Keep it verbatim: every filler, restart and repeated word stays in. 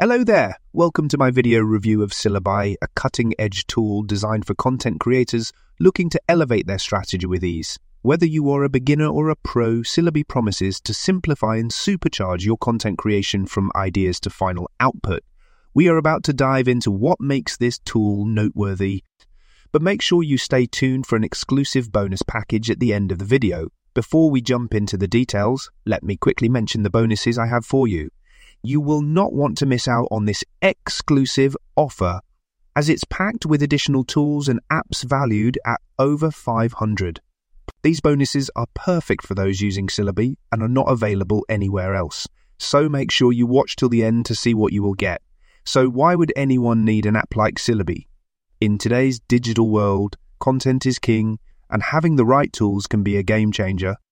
Hello there, welcome to my video review of Syllabi, a cutting-edge tool designed for content creators looking to elevate their strategy with ease. Whether you are a beginner or a pro, Syllabi promises to simplify and supercharge your content creation from ideas to final output. We are about to dive into what makes this tool noteworthy, but make sure you stay tuned for an exclusive bonus package at the end of the video. Before we jump into the details, let me quickly mention the bonuses I have for you. You will not want to miss out on this exclusive offer, as it's packed with additional tools and apps valued at over five hundred. These bonuses are perfect for those using Syllabi and are not available anywhere else, so make sure you watch till the end to see what you will get. So why would anyone need an app like Syllabi? In today's digital world, content is king, and having the right tools can be a game changer.